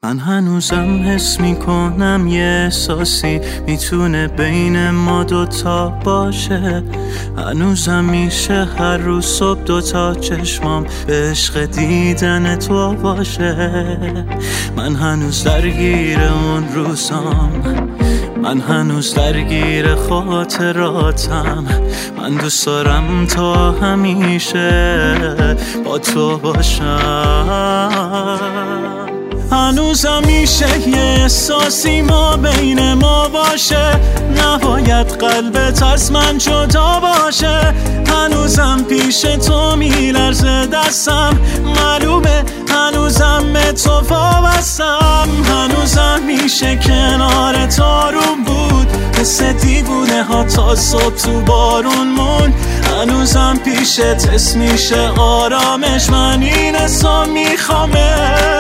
من هنوزم حس میکنم یه احساسی میتونه بین ما دوتا باشه. هنوزم میشه هر روز صبح دوتا چشمام به عشق دیدن تو باشه. من هنوز درگیر اون روزام، من هنوز درگیر خاطراتم. من دوست دارم تا همیشه با تو باشم. هنوزم میشه یه احساسی ما بین ما باشه، نباید قلبت از من جدا باشه. هنوزم پیش تو میلرزه دستم، معلومه هنوزم به تو وابستم. هنوزم میشه کنار تو آروم بود، مثل دیوونه ها تا صبح تو بارون مون. هنوزم پیشت حس میشه آرامش، من این حسا میخوامه.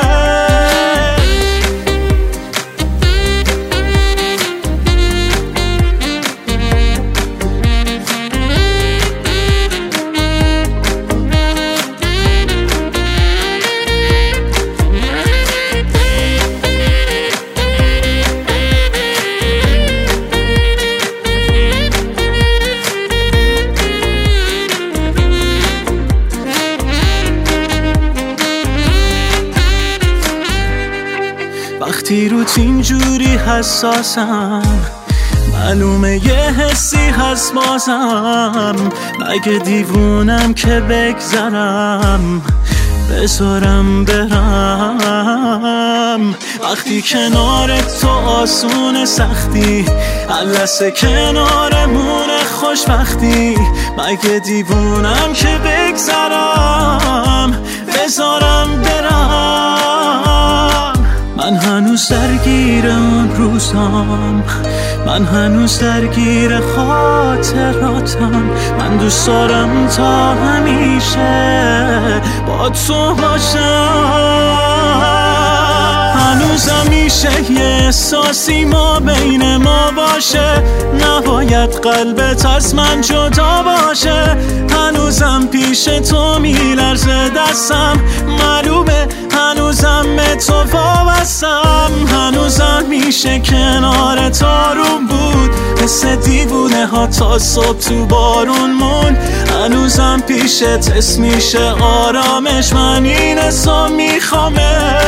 وقتی روت اینجوری حساسم، معلومه یه حسی هست بازم. مگه دیوونم که بگذرم بذارم برم؟ وقتی کنار تو آسون سختی، لحظه کنارمونه خوشبختی. مگه دیوونم که بگذرم بذارم برم؟ من هنوز درگیر اون روزام، من هنوز درگیر خاطراتم. من دوست دارم تا همیشه با تو باشم. هنوزم میشه یه احساسی ما بین ما باشه، نباید قلبت از من جدا باشه. هنوزم پیش تو میلرزه دستم، معلومه هنوزم به تو وابستم. هنوزم میشه کنار تو آروم بود، مثل دیوونه ها تا صبح تو بارون مون. هنوزم پیشت حس میشه آرامش، من این حسا میخوامه.